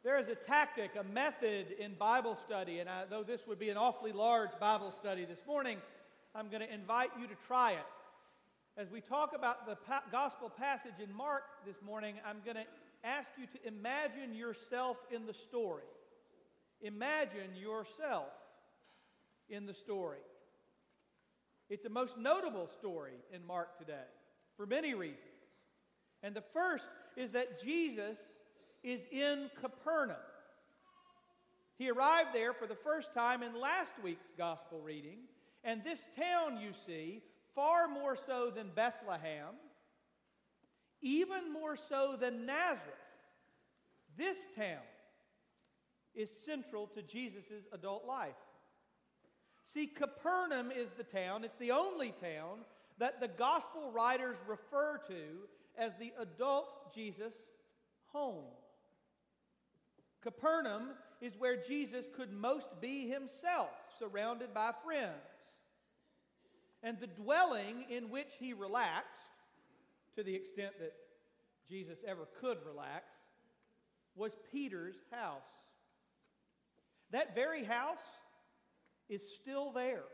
There is a tactic, a method in Bible study, and though this would be an awfully large Bible study this morning, I'm going to invite you to try it. As we talk about the gospel passage in Mark this morning, I'm going to ask you to imagine yourself in the story. Imagine yourself in the story. It's a most notable story in Mark today, for many reasons. And the first is that Jesus is in Capernaum. He arrived there for the first time in last week's gospel reading, and this town, you see, far more so than Bethlehem, even more so than Nazareth, this town is central to Jesus' adult life. See, Capernaum is the town, it's the only town that the gospel writers refer to as the adult Jesus' home. Capernaum is where Jesus could most be himself, surrounded by friends. And the dwelling in which he relaxed, to the extent that Jesus ever could relax, was Peter's house. That very house is still there.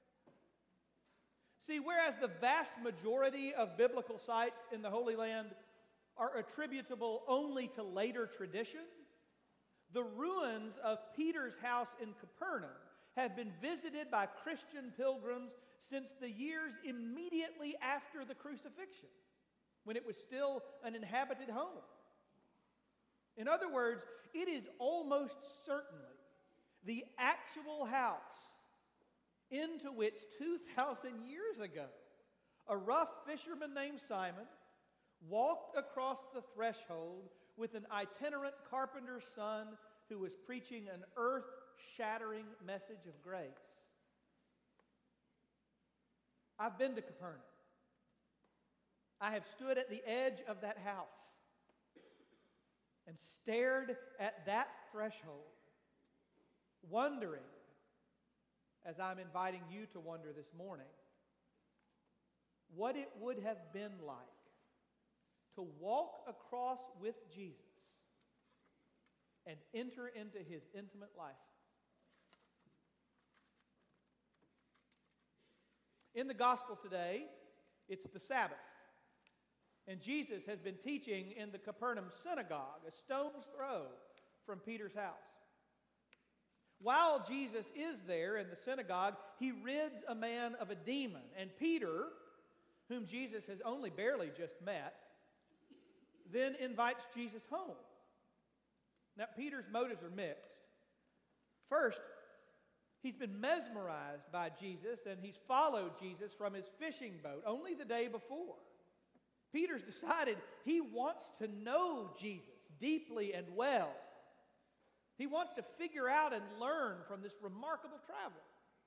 See, whereas the vast majority of biblical sites in the Holy Land are attributable only to later tradition, the ruins of Peter's house in Capernaum have been visited by Christian pilgrims since the years immediately after the crucifixion, when it was still an inhabited home. In other words, it is almost certainly the actual house into which 2,000 years ago a rough fisherman named Simon walked across the threshold with an itinerant carpenter's son who was preaching an earth-shattering message of grace. I've been to Capernaum. I have stood at the edge of that house and stared at that threshold, wondering, as I'm inviting you to wonder this morning, what it would have been like to walk across with Jesus and enter into his intimate life. In the gospel today, it's the Sabbath. And Jesus has been teaching in the Capernaum synagogue, a stone's throw from Peter's house. While Jesus is there in the synagogue, he rids a man of a demon. And Peter, whom Jesus has only barely just met, then invites Jesus home. Now, Peter's motives are mixed. First, he's been mesmerized by Jesus, and he's followed Jesus from his fishing boat only the day before. Peter's decided he wants to know Jesus deeply and well. He wants to figure out and learn from this remarkable traveler.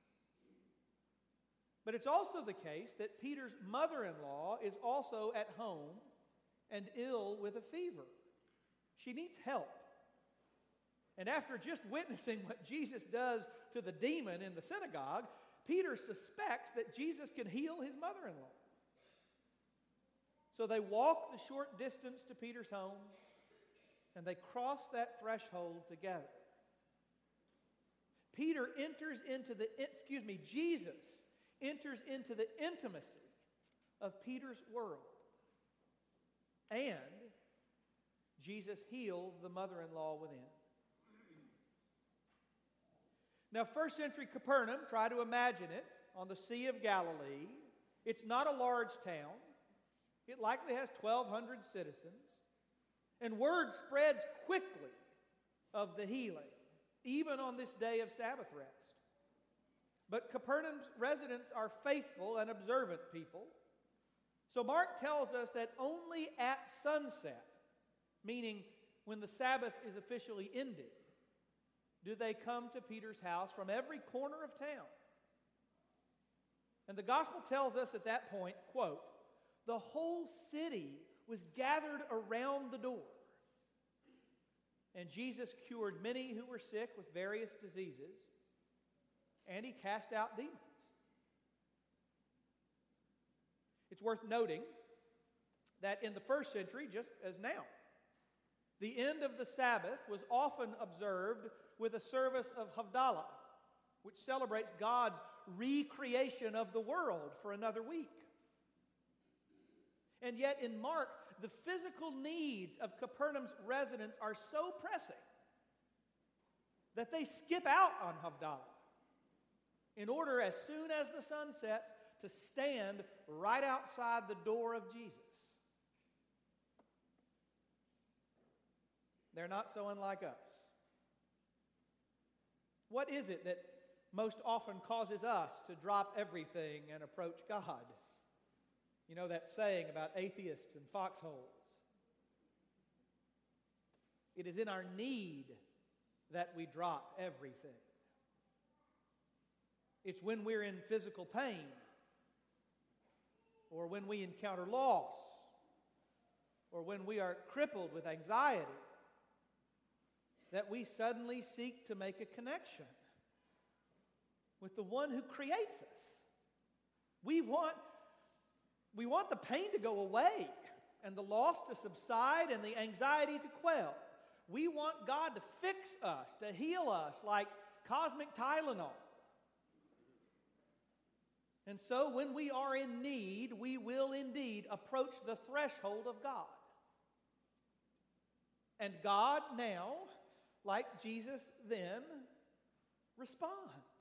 But it's also the case that Peter's mother-in-law is also at home and ill with a fever. She needs help. And after just witnessing what Jesus does to the demon in the synagogue, Peter suspects that Jesus can heal his mother-in-law. So they walk the short distance to Peter's home, and they cross that threshold together. Jesus enters into the intimacy of Peter's world. And Jesus heals the mother-in-law within. Now, first century Capernaum, try to imagine it, on the Sea of Galilee. It's not a large town. It likely has 1,200 citizens. And word spreads quickly of the healing, even on this day of Sabbath rest. But Capernaum's residents are faithful and observant people. So Mark tells us that only at sunset, meaning when the Sabbath is officially ended, do they come to Peter's house from every corner of town. And the gospel tells us at that point, quote, the whole city was gathered around the door. And Jesus cured many who were sick with various diseases, and he cast out demons. It's worth noting that in the first century, just as now, The end of the Sabbath was often observed with a service of Havdalah, which celebrates God's recreation of the world for another week. And yet in Mark, the physical needs of Capernaum's residents are so pressing that they skip out on Havdalah in order, as soon as the sun sets, to stand right outside the door of Jesus. They're not so unlike us. What is it that most often causes us to drop everything and approach God? You know that saying about atheists and foxholes. It is in our need that we drop everything. It's when we're in physical pain, or when we encounter loss, or when we are crippled with anxiety, that we suddenly seek to make a connection with the one who creates us. We want the pain to go away and the loss to subside and the anxiety to quell. We want God to fix us, to heal us like cosmic Tylenol. And so when we are in need, we will indeed approach the threshold of God. And God now, like Jesus then, responds.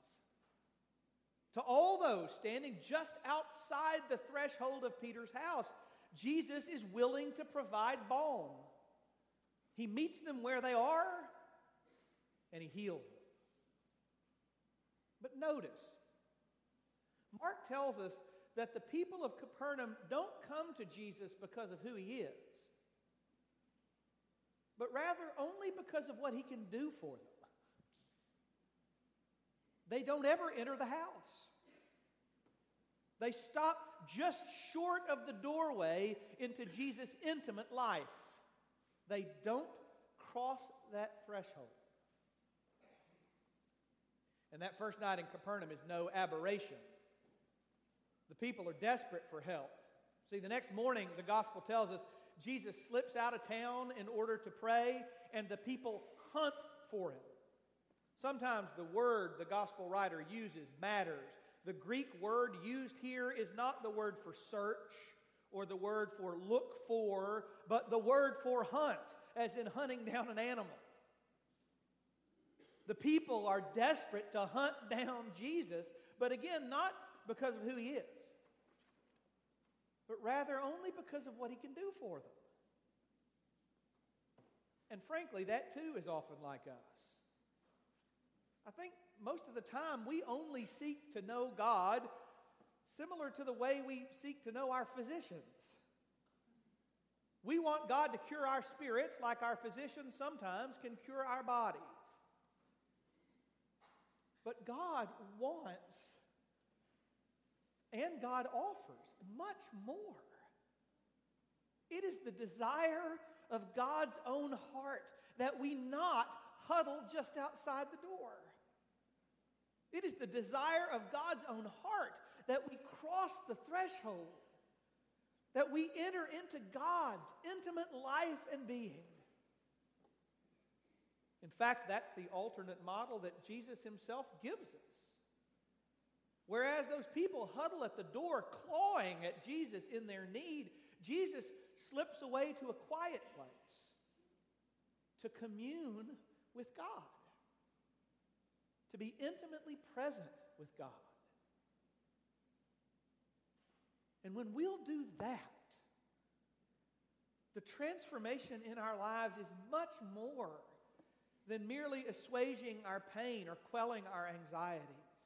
To all those standing just outside the threshold of Peter's house, Jesus is willing to provide balm. He meets them where they are, and he heals them. But notice, Mark tells us that the people of Capernaum don't come to Jesus because of who he is, but rather only because of what he can do for them. They don't ever enter the house. They stop just short of the doorway into Jesus' intimate life. They don't cross that threshold. And that first night in Capernaum is no aberration. The people are desperate for help. See, the next morning, the gospel tells us, Jesus slips out of town in order to pray, and the people hunt for him. Sometimes the word the gospel writer uses matters. The Greek word used here is not the word for search or the word for look for, but the word for hunt, as in hunting down an animal. The people are desperate to hunt down Jesus, but again, not because of who he is, but rather only because of what he can do for them. And frankly, that too is often like us. I think most of the time we only seek to know God similar to the way we seek to know our physicians. We want God to cure our spirits like our physicians sometimes can cure our bodies. But God wants and God offers much more. It is the desire of God's own heart that we not huddle just outside the door. It is the desire of God's own heart that we cross the threshold, that we enter into God's intimate life and being. In fact, that's the alternate model that Jesus himself gives us. Whereas those people huddle at the door clawing at Jesus in their need, Jesus slips away to a quiet place to commune with God, to be intimately present with God. And when we'll do that, the transformation in our lives is much more than merely assuaging our pain or quelling our anxieties.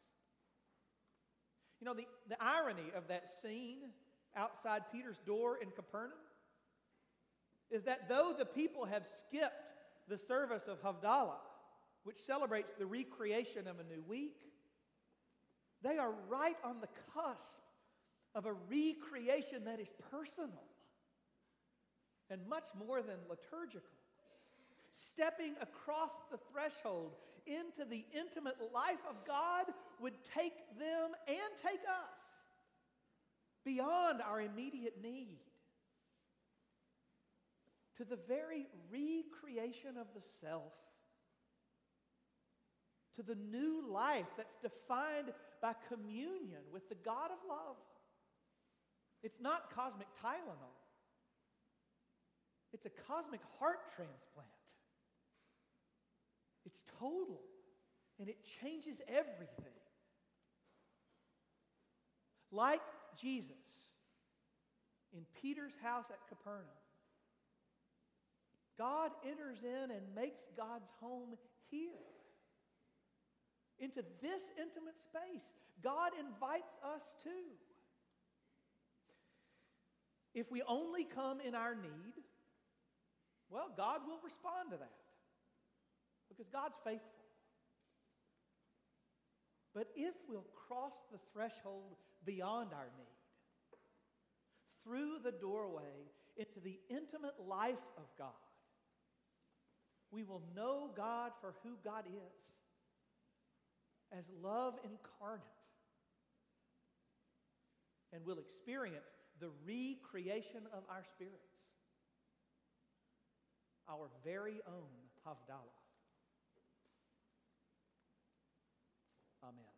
You know, the irony of that scene outside Peter's door in Capernaum is that though the people have skipped the service of Havdalah, which celebrates the recreation of a new week, they are right on the cusp of a recreation that is personal and much more than liturgical. Stepping across the threshold into the intimate life of God would take them and take us beyond our immediate need. to the very recreation of the self, to the new life that's defined by communion with the God of love. It's not cosmic Tylenol. It's a cosmic heart transplant. It's total, and it changes everything. Like Jesus in Peter's house at Capernaum, God enters in and makes God's home here. Into this intimate space, God invites us too. If we only come in our need, well, God will respond to that because God's faithful. But if we'll cross the threshold beyond our need, through the doorway into the intimate life of God, we will know God for who God is, as love incarnate, and will experience the recreation of our spirits, our very own Havdalah. Amen.